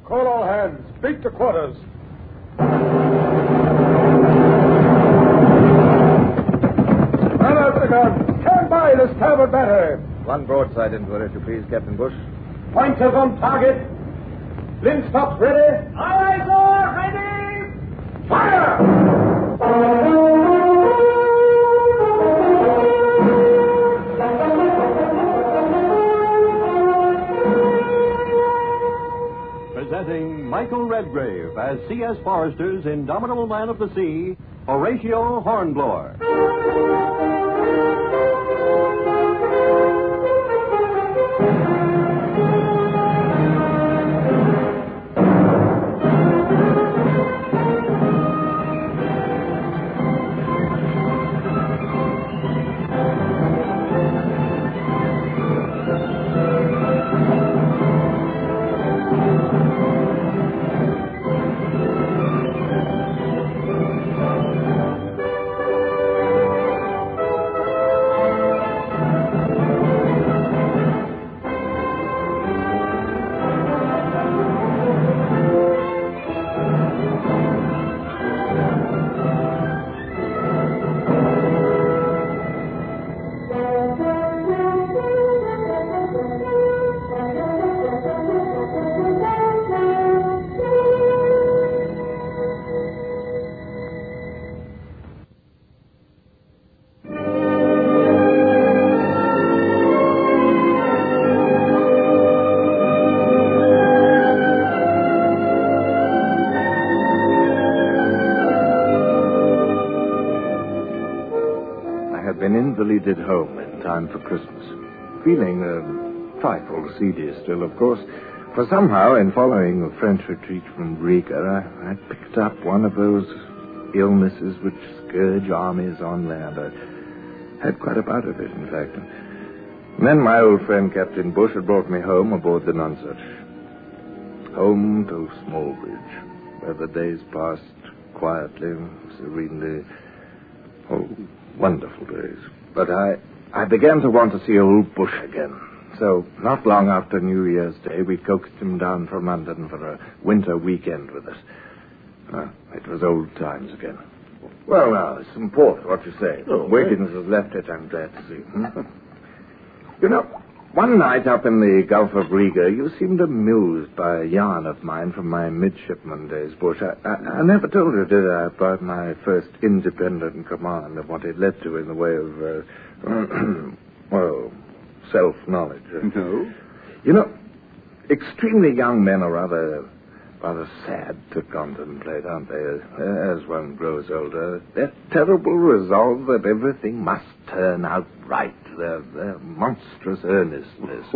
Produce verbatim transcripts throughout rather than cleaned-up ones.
Call all hands. Beat to quarters. Man out the gun. Stand by the starboard battery. One broadside into it, if you please, Captain Bush. Pointers on target. Linstops ready. Aye, aye, sir. Ready. Fire! Presenting Michael Redgrave as C S. Forrester's Indomitable Man of the Sea, Horatio Hornblower. Invalided home in time for Christmas. Feeling a trifle seedy still, of course, for somehow, in following a French retreat from Riga, I, I picked up one of those illnesses which scourge armies on land. I had quite a bout of it, in fact. And then my old friend Captain Bush had brought me home aboard the Nonsuch. Home to Smallbridge, where the days passed quietly, serenely. Oh, wonderful days. But I, I began to want to see old Bush again. So, not long after New Year's Day, we coaxed him down from London for a winter weekend with us. Uh, it was old times again. Well, now, it's some port, what you say. Oh, Wiggins has left it, I'm glad to see. Hmm? You know, one night up in the Gulf of Riga, you seemed amused by a yarn of mine from my midshipman days, Bush. I, I, I never told you, did I, about my first independent command and what it led to in the way of, uh, well, self-knowledge. No? You know, extremely young men are rather, rather sad to contemplate, aren't they, as one grows older? That terrible resolve that everything must turn out right. Their, their monstrous earnestness.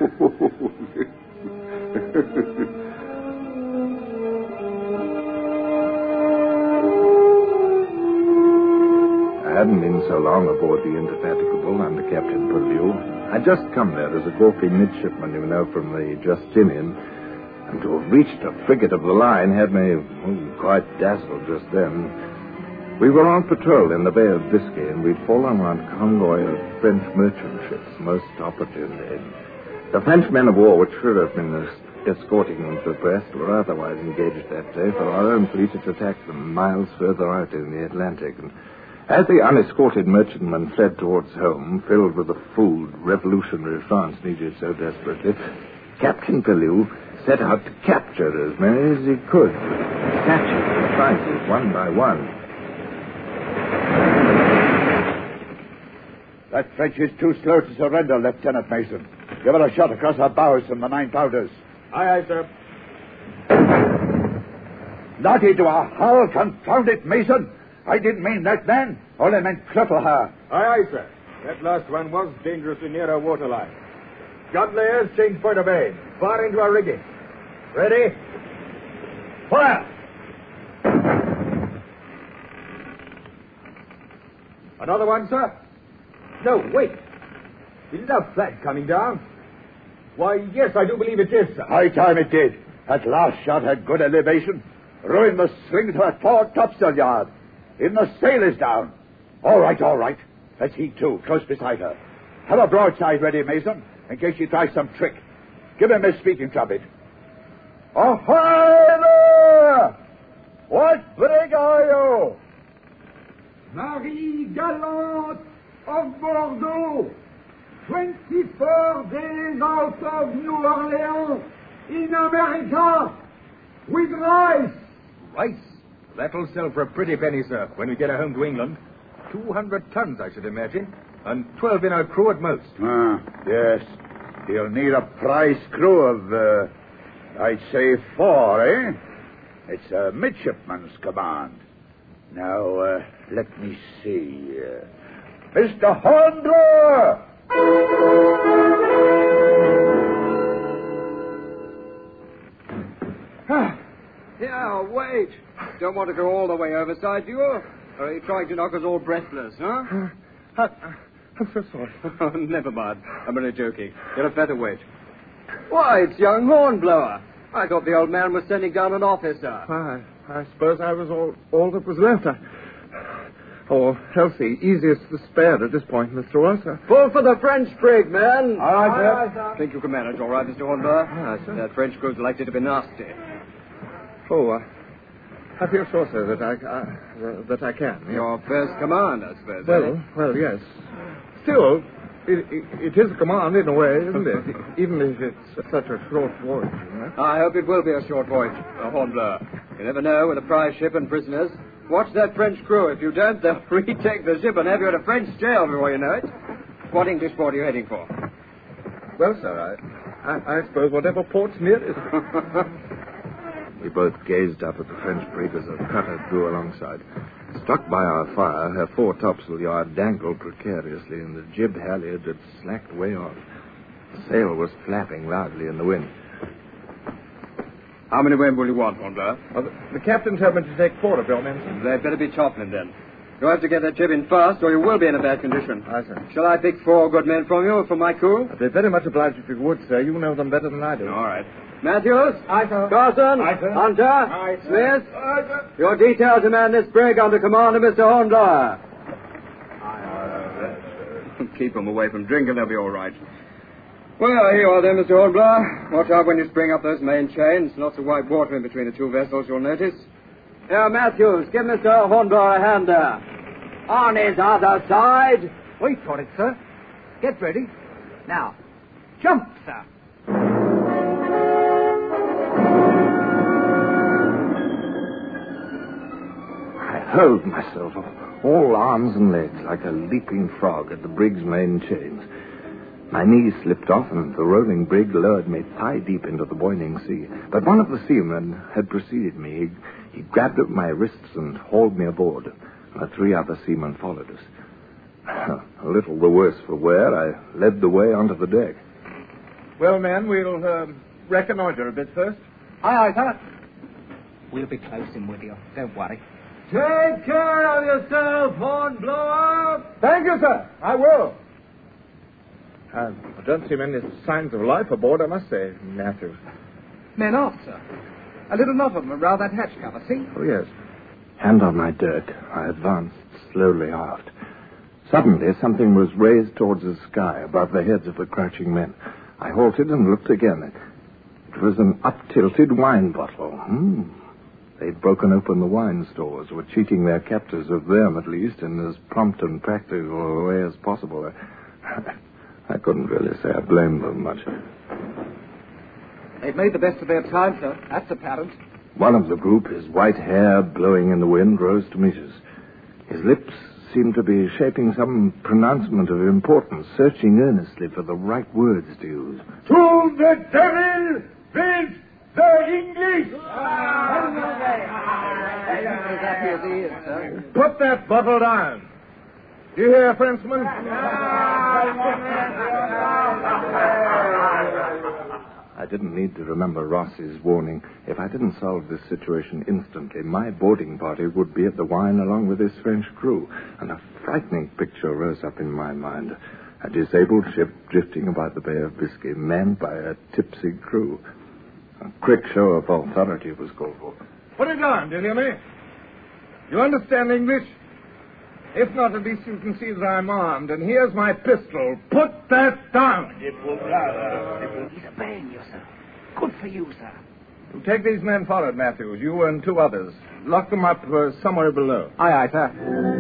I hadn't been so long aboard the Indefatigable under Captain Purlieu. I'd just come there as a gawky midshipman, you know, from the Justinian, and to have reached a frigate of the line had me oh, quite dazzled just then. We were on patrol in the Bay of Biscay, and we'd fallen on a convoy of French merchant ships most opportunely. The French men of war, which should have been escorting them to Brest, were otherwise engaged that day, for our own fleet had attacked them miles further out in the Atlantic. And as the unescorted merchantmen fled towards home, filled with the food revolutionary France needed so desperately, Captain Purlieu set out to capture as many as he could, snatching the prizes one by one. That French is too slow to surrender, Lieutenant Mason. Give her a shot across her bows from the nine pounders. Aye, aye, sir. Naughty to a hull, confound it, Mason. I didn't mean that, man. Only meant cripple her. Aye, aye, sir. That last one was dangerously near our waterline. Gun layers, change point of aim. Far into our rigging. Ready? Fire! Another one, sir? No, wait. Isn't our flag coming down? Why, yes, I do believe it is, sir. High time it did. That last shot had good elevation. Ruined the string to a fore topsail yard. Even the sail is down. All right, all right. Let's heave to, close beside her. Have a broadside ready, Mason, in case she tries some trick. Give him his speaking trumpet. Ahoy there! What brig are you? Marie Galante of Bordeaux, twenty-four days out of New Orleans, in America, with rice. Rice? That'll sell for a pretty penny, sir, when we get her home to England. Two hundred tons, I should imagine, and twelve in our crew at most. Ah, yes. He'll need a prize crew of, uh, I'd say four, eh? It's a midshipman's command. Now, uh, let me see. Uh, Mister Hornblower! Yeah, wait. Don't want to go all the way overside, do you? Or are you trying to knock us all breathless, huh? I, I'm so sorry. Oh, never mind. I'm only joking. You're a featherweight. Why, it's young Hornblower. I thought the old man was sending down an officer. I, I suppose I was all, all that was left. I, oh, healthy, easiest to spare at this point, Mister Wilson. Pull for the French brig, man. All right, sir. Think you can manage all right, Mister Hornblower? Aye, sir. That French crew's likely to be nasty. Oh, uh, I feel sure, sir, that I, uh, that I can. Yes. Your first command, I suppose. Well, eh? well, yes. Still, it, it, it is a command in a way, isn't it? Even if it's such a short voyage, you know? I hope it will be a short voyage, a Hornblower. You never know with a prize ship and prisoners. Watch that French crew. If you don't, they'll retake the ship and have you in a French jail before you know it. What English port are you heading for? Well, sir, I, I, I suppose whatever port's nearest. We both gazed up at the French brig as the cutter drew alongside. Stuck by our fire, her fore topsail yard dangled precariously, and the jib halyard had slacked way off. The sail was flapping loudly in the wind. How many men will you want, Hornblower? Well, the, the captain told me to take four of your men, sir. They'd better be toppling then. You'll have to get that jib in fast, or you will be in a bad condition. Aye, sir. Shall I pick four good men from you for my crew? I'd be very much obliged if you would, sir. You know them better than I do. All right. Matthews? Aye, sir. Carson? Aye, sir. Hunter? Aye, sir. Smith? Aye, sir. Your detail to man this brig under command of Mister Hornblower. Keep them away from drink and they'll be all right. Well, here you are then, Mister Hornblower. Watch out when you spring up those main chains. Lots of white water in between the two vessels, you'll notice. Now, Matthews, give Mister Hornblower a hand there. On his other side. Wait for it, sir. Get ready. Now, jump, sir. I hurled myself, all arms and legs, like a leaping frog at the brig's main chains. My knees slipped off, and the rolling brig lowered me thigh-deep into the boiling sea. But one of the seamen had preceded me. He, he grabbed at my wrists and hauled me aboard. The three other seamen followed us. A little the worse for wear, I led the way onto the deck. Well, men, we'll uh, reconnoiter a bit first. Aye, aye, sir. We'll be close in with you. Don't worry. Take care of yourself, Hornblower. Thank you, sir. I will. Uh, I don't see many signs of life aboard, I must say, Matthews. Men off, sir. A little knot of them around that hatch cover, see? Oh, yes. Hand on my dirk, I advanced slowly aft. Suddenly, something was raised towards the sky above the heads of the crouching men. I halted and looked again. It was an up-tilted wine bottle. Hmm. They'd broken open the wine stores, were cheating their captors of them, at least, in as prompt and practical a way as possible. I couldn't really say I blamed them much. They've made the best of their time, sir. That's apparent. One of the group, his white hair blowing in the wind, rose to meet us. His lips seemed to be shaping some pronouncement of importance, searching earnestly for the right words to use. To the devil with the English! As happy as he is, sir. Put that bottle down. Do you hear, Frenchman? I didn't need to remember Ross's warning. If I didn't solve this situation instantly, my boarding party would be at the wine along with his French crew. And a frightening picture rose up in my mind. A disabled ship drifting about the Bay of Biscay, manned by a tipsy crew. A quick show of authority was called for. Put it down, do you hear me? You understand English? If not, at least you can see that I'm armed, and here's my pistol. Put that down! He's obeying you, sir. Good for you, sir. You take these men forward, Matthews. You and two others. Lock them up uh, somewhere below. Aye, aye, sir.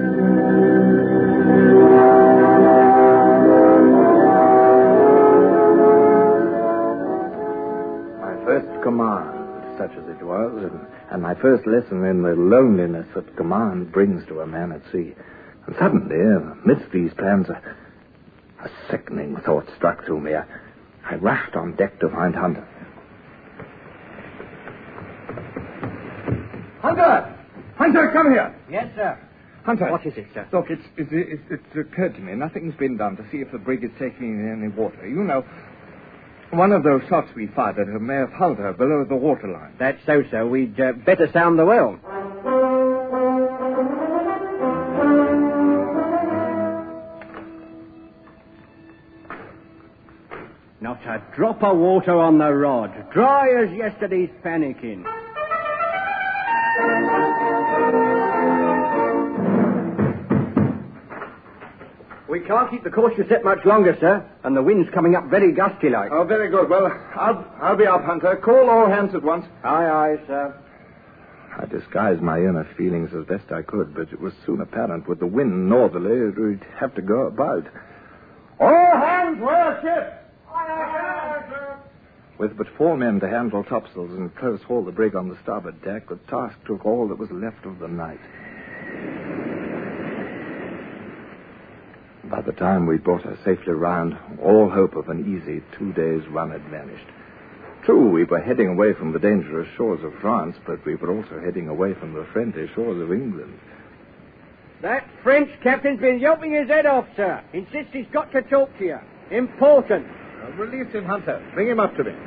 My first command, such as it was, and, and my first lesson in the loneliness that command brings to a man at sea. And suddenly, amidst these plans, a, a sickening thought struck through me. I, I rushed on deck to find Hunter. Hunter! Hunter, come here! Yes, sir. Hunter. What is it, sir? Look, it's, it's, it's, it's occurred to me. Nothing's been done to see if the brig is taking in any water. You know, one of those shots we fired at her may have hulled her below the waterline. That's so, sir. We'd uh, better sound the well. Not a drop of water on the rod. Dry as yesterday's pannikin. We can't keep the course set much longer, sir, and the wind's coming up very gusty like. Oh, very good. Well, I'll, I'll be up, Hunter. Call all hands at once. Aye, aye, sir. I disguised my inner feelings as best I could, but it was soon apparent with the wind northerly we'd have to go about. All hands wear ship! With but four men to handle topsails and close haul the brig on the starboard tack, the task took all that was left of the night. By the time we brought her safely round, all hope of an easy two days' run had vanished. True, we were heading away from the dangerous shores of France, but we were also heading away from the friendly shores of England. That French captain's been yelping his head off, sir. Insists he's got to talk to you. Important. Uh, release him, Hunter. Bring him up to me.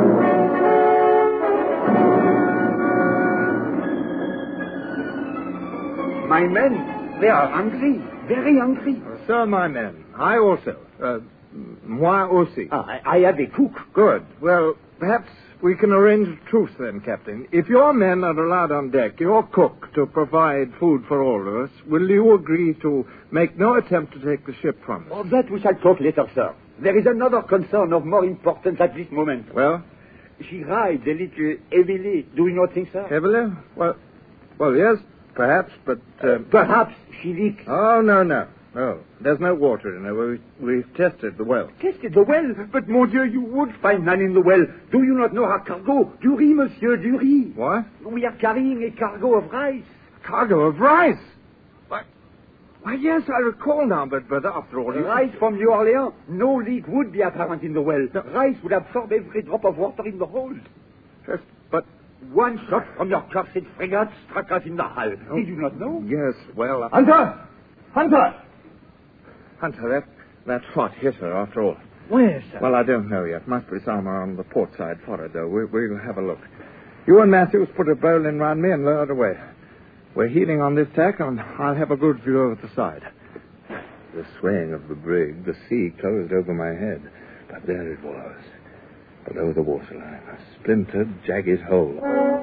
My men, they are hungry. Very hungry. Uh, so are my men. I also. Uh, moi aussi. Ah, I, I have a cook. Good. Well, perhaps we can arrange a truce then, Captain. If your men are allowed on deck, your cook, to provide food for all of us, will you agree to make no attempt to take the ship from us? Of that we shall talk later, sir. There is another concern of more importance at this moment. Well? She rides a little heavily, do you not think, sir? Heavily? Well, well, yes, perhaps, but... Uh, Perhaps she leaks. Oh, no, no. No, there's no water in her. We, we've tested the well. Tested the well? But, mon Dieu, you would find none in the well. Do you not know our cargo? Du riz, monsieur, du riz. What? We are carrying a cargo of rice. Cargo of rice? Why, why yes, I recall now, but, but after all... You... Rice from New Orleans. No leak would be apparent in the well. The rice would absorb every drop of water in the hold. Yes, but... One shot from your cursed frigate struck us in the hull. Oh, Did you not know? Yes, well... I... Hunter! Hunter! Hunter, that, that shot hit her after all. Where, sir? Well, I don't know yet. Must be somewhere on the port side forward, though. We, we'll have a look. You and Matthews put a bowline round me and lower it away. We're heeling on this tack, and I'll have a good view of the side. The swaying of the brig, the sea closed over my head. But there it was, below the waterline, a splintered, jagged hole.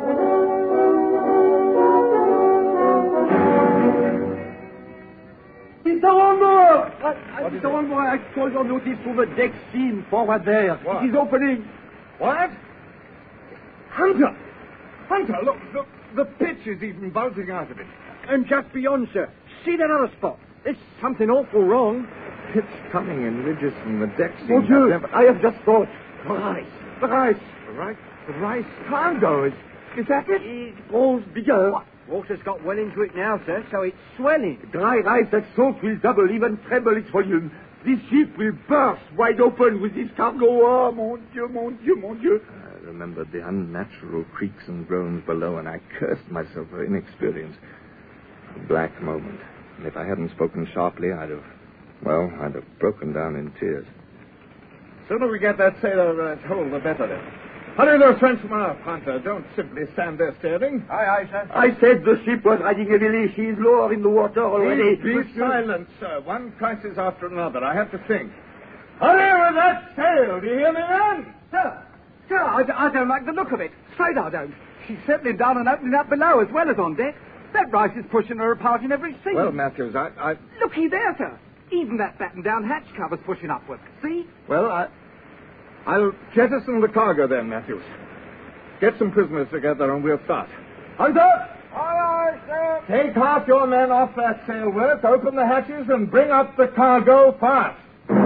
Mister Hornblower! Uh, Mister Hornblower, I called your notice to the deck scene forward there. What? It is opening. What? Hunter! Hunter, look, look, the pitch is even bulging out of it. And just beyond, sir. See that other spot? There's something awful wrong. It's coming in ridges from the deck scene. Mon Dieu, Never... I have just thought. The rice. The rice. The rice, the rice cargo, is, is that it? It grows bigger. What? Water's got well into it now, sir, so it's swelling. Dry rice that salt will double, even treble its volume. This ship will burst wide open with this cargo. Oh, mon Dieu, mon Dieu, mon Dieu. I remembered the unnatural creaks and groans below, and I cursed myself for inexperience. A black moment. And if I hadn't spoken sharply, I'd have, well, I'd have broken down in tears. Sooner we get that sailor uh, hole, the better then. Hurry those Frenchmen up, Hunter. Don't simply stand there staring. Aye, aye, sir. I said the ship was riding heavily. She is lower in the water already. Be silent, sir. One crisis after another. I have to think. Hurry with that sail. Do you hear me, man? Sir, sir, I, d- I don't like the look of it. Straight I don't. She's settling down and opening up below as well as on deck. That rice is pushing her apart in every seam. Well, Matthews, I, I... Looky there, sir. Even that battened-down hatch cover's pushing upward. See? Well, I... I'll jettison the cargo then, Matthews. Get some prisoners together and we'll start. Hunter! Aye, aye, sir. Take half your men off that sail work, open the hatches, and bring up the cargo fast.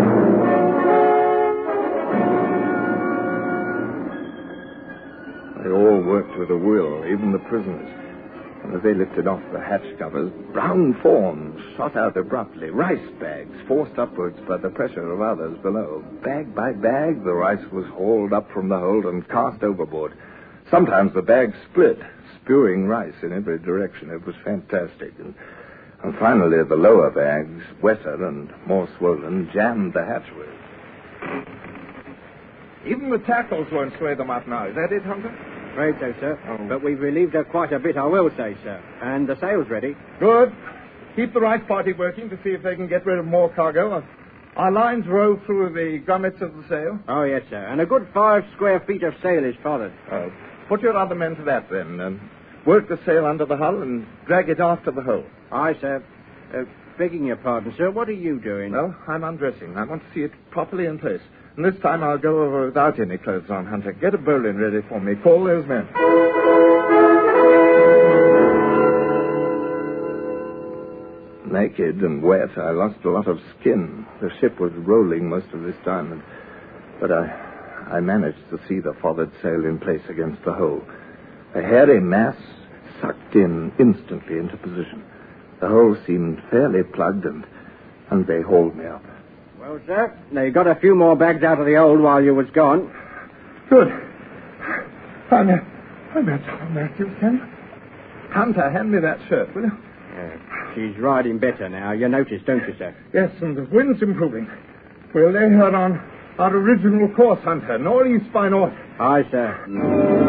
They all worked with a will, even the prisoners. And as they lifted off the hatch covers, brown forms shot out abruptly, rice bags forced upwards by the pressure of others below. Bag by bag, the rice was hauled up from the hold and cast overboard. Sometimes the bags split, spewing rice in every direction. It was fantastic. And, and finally, the lower bags, wetter and more swollen, jammed the hatchways. Even the tackles won't sway them up now. Is that it, Hunter? Right so, sir. Oh. But we've relieved her quite a bit, I will say, sir. And the sail's ready. Good. Keep the rice party working to see if they can get rid of more cargo. Our lines row through the grommets of the sail. Oh, yes, sir. And a good five square feet of sail is followed. Oh. Put your other men to that, then. And work the sail under the hull and drag it after the hull. Aye, sir. Uh, begging your pardon, sir, what are you doing? Well, I'm undressing. I want to see it properly in place. And this time I'll go over without any clothes on, Hunter. Get a bowline ready for me. Call those men. Naked and wet, I lost a lot of skin. The ship was rolling most of this time, and, but I, I managed to see the forward sail in place against the hull. A hairy mass sucked in instantly into position. The hull seemed fairly plugged, and, and they hauled me up. Well, sir, they got a few more bags out of the hold while you was gone. Good. I'm at, I'm at Tom Matthews, can you? Hunter, hand me that shirt, will you? Uh, she's riding better now. You notice, don't you, sir? Yes, and the wind's improving. We'll lay her on our original course, Hunter. Northeast by north. Aye, sir.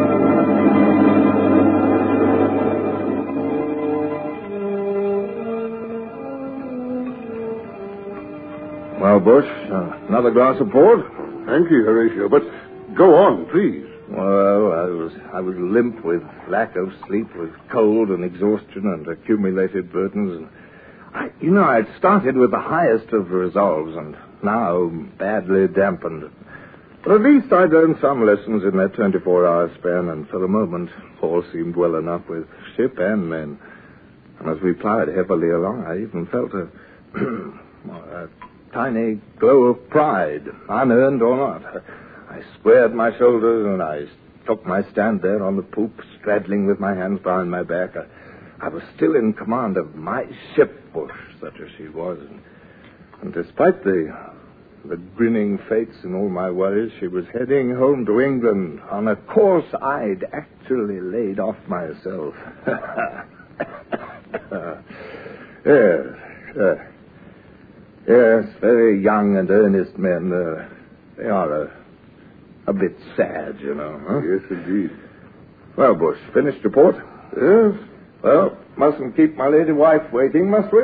Well, Bush, uh, another glass of port? Thank you, Horatio, but go on, please. Well, I was I was limp with lack of sleep, with cold and exhaustion and accumulated burdens. And I, you know, I'd started with the highest of resolves, and now badly dampened. But at least I'd learned some lessons in that twenty-four hour span, and for the moment, all seemed well enough with ship and men. And as we plied heavily along, I even felt a, a tiny glow of pride, unearned or not. I squared my shoulders and I took my stand there on the poop, straddling with my hands behind my back. I, I was still in command of my ship, Bush, such as she was. And, and despite the, the grinning fates and all my worries, she was heading home to England on a course I'd actually laid off myself. yes, yes. Yes, very young and earnest men. Uh, they are a, a bit sad, you know. Huh? Yes, indeed. Well, Bush, finished your port? Yes. Well, mustn't keep my lady wife waiting, must we?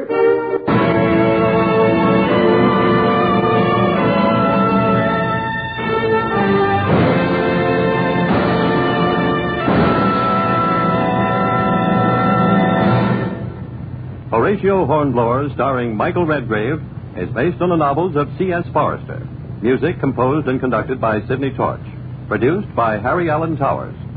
Horatio Hornblower, starring Michael Redgrave, is based on the novels of C S Forester. Music composed and conducted by Sidney Torch. Produced by Harry Allen Towers.